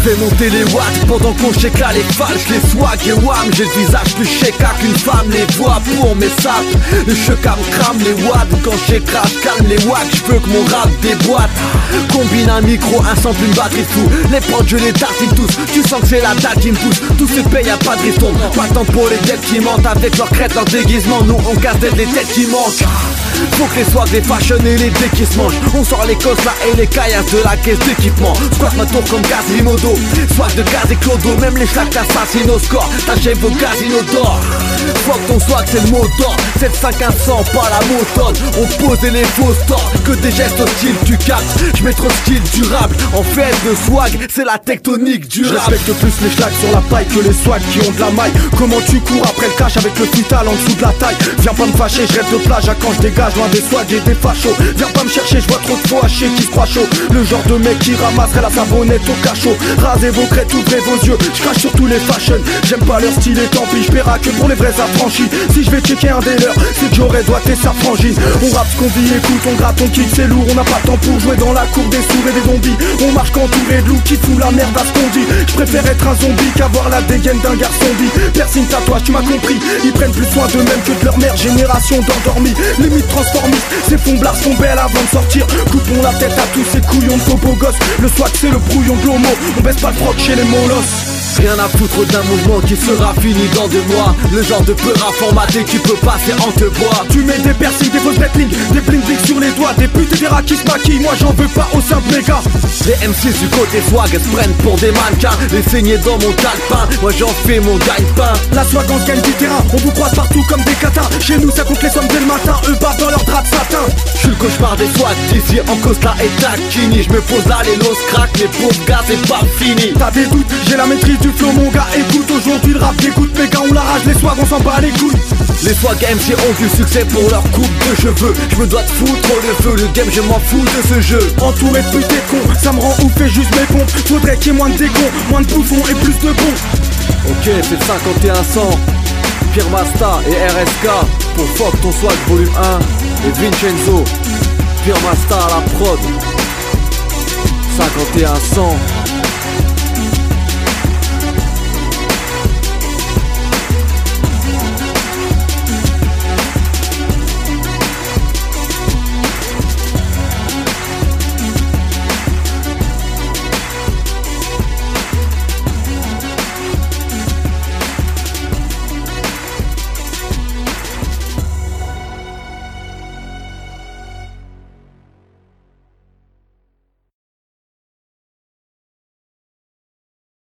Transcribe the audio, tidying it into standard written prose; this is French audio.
Fais monter les watts pendant qu'on check là les falches, les swag et wham. J'ai le visage plus shaka qu'une femme, les voix pour mes sapes. Le cheka me crame les watts quand j'écrase, calme les wacks. J'veux que mon rap déboîte. Combine un micro, un sample, une batterie fou. Les prods je les tartine tous, tu sens que c'est la date qui me pousse. Tout se paye, y'a pas de ristourne. Pas de temps pour les dettes qui mentent avec leurs crêtes, leurs déguisements. Nous on casse tête les têtes qui manquent. Faut que les swags, les fashion et les dés qui se mangent. On sort les cosses là et les caillasses de la caisse d'équipement. Squat ma tour comme Quasimodo. Swag de gaz et clodo, même les schlacs t'assassinent au score. T'achèves vos casinos d'or. Fuck ton swag, c'est le mot d'or. 75100, pas la motone. On pose les fausses torts. Que des gestes hostiles, tu captes. J'mets trop de style durable. En fait, le swag, c'est la tectonique du rap. Respecte plus les schlags sur la paille que les swags qui ont de la maille. Comment tu cours après le cash avec le futal en dessous de la taille. Viens pas me fâcher, je rêve de plage à quand je dégage loin des swags et des fachos. Viens pas me chercher, je vois trop de faux hachés qui se croient chaud. Le genre de mec qui ramasserait la savonnette au cachot. Rasez vos crêtes, ouvrez vos yeux, je crache sur tous les fashions. J'aime pas leur style et tant pis, j'paierai que pour les vrais affranchis. Si je vais checker un des leurs, c'est que j'aurais doigté sa frangine. On rappe ce qu'on dit, écoute, on gratte, on kick, c'est lourd. On n'a pas le temps pour jouer dans la cour des sourds et des zombies. On marche qu'entouré de loups qui fout la merde à ce qu'on dit. Je préfère être un zombie qu'avoir la dégaine d'un garçon dit. Piercing, tatouage, tu m'as compris. Ils prennent plus soin d'eux-mêmes que de leur mère. Génération d'endormis, limite transformistes. Ces fomblards sont belles avant de sortir. Coupons la tête à tous ces couillons de faux gosses. Le swag c'est le brouillon de l'homo. On baisse pas le froc chez les molosses. Rien à foutre d'un mouvement qui sera fini dans 2 mois. Le genre de peur à formater qui peut passer en te bois. Tu mets des piercings, des fausses bêtlings, des bling bling sur les doigts. Des putes et des rats qui se maquillent, moi j'en veux pas au simple méga. Les M6 du côté swag se prennent pour des mannequins. Les saignées dans mon calepin, moi j'en fais mon gagne-pain. La swag on gagne du terrain, on vous croise partout comme des catins. Chez nous ça compte les sommes dès le matin, eux battent dans leur drap de satin. J'suis le cauchemar des swags d'ici en Costa et Tacchini. J'me pose là les los crack, les pauvres gars c'est pas fini. T'as des doutes, j'ai la maîtrise du flow mon gars. Écoute aujourd'hui le rap dégoûte, mes gars on l'arrache. Les swags on s'en bat les couilles. Les swag MC ont du succès pour leur coupe de cheveux. J'me dois te foutre le feu, le game je m'en fous de ce jeu. Entouré de putes et de cons, ça me rend ouf et juste mes pompes. Faudrait qu'il y ait moins de décons, moins de bouffons et plus de bons. Ok c'est le 5100, Pierre Masta et RSK pour Fuck ton swag volume 1. Et Vincenzo, Pierre Masta à la prod. 5100